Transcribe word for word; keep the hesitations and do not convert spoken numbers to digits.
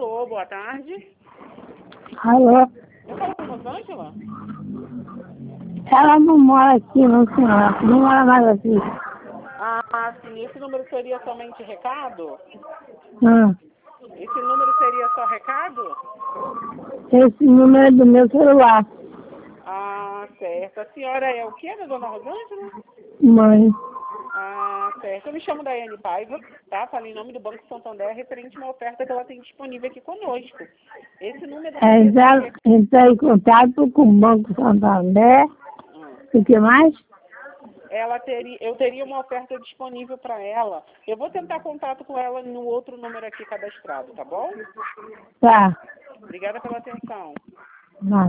Alô, boa tarde. Alô? Eu falo com Rosângela? Ela não mora aqui, não, senhora. Não mora mais aqui. Ah, sim. Esse número seria somente recado? Hum. Esse número seria só recado? Esse número é do meu celular. Ah, certo. A senhora é o quê, da dona Rosângela? Mãe. Ah, certo. Eu me chamo Daiane Paiva, tá? Falo em nome do Banco Santander, referente a uma oferta que ela tem disponível aqui conosco. Esse número É, seria só já recado. entrei em contato com o Banco Santander. O que mais? Ela teria, eu teria uma oferta disponível para ela. Eu vou tentar contato com ela no outro número aqui cadastrado, tá bom? Tá. Obrigada pela atenção. Vai.